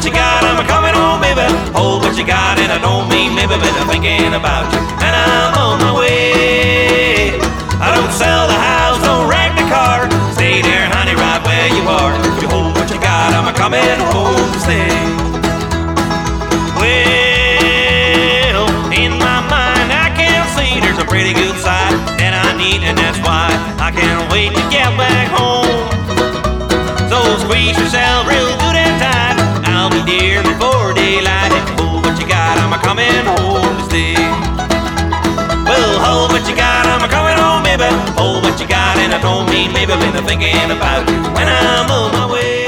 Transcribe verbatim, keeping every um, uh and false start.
what you got, I'm coming home, baby. Hold what you got, and I don't mean maybe, but I'm thinking about you, and I'm on my way. I don't sell the house, don't wreck the car. Stay there, honey, right where you are. If you hold what you got, I'm coming home to stay. Well, in my mind, I can see there's a pretty good side that I need, and that's why I can't wait to get back home. So squeeze yourself real good and tight. I'll be there before daylight. If you hold what you got, I'm coming home to stay. Well, hold what you got, I'm coming home, baby. Hold what you got, and I don't mean maybe, been thinking about you, and I'm on my way.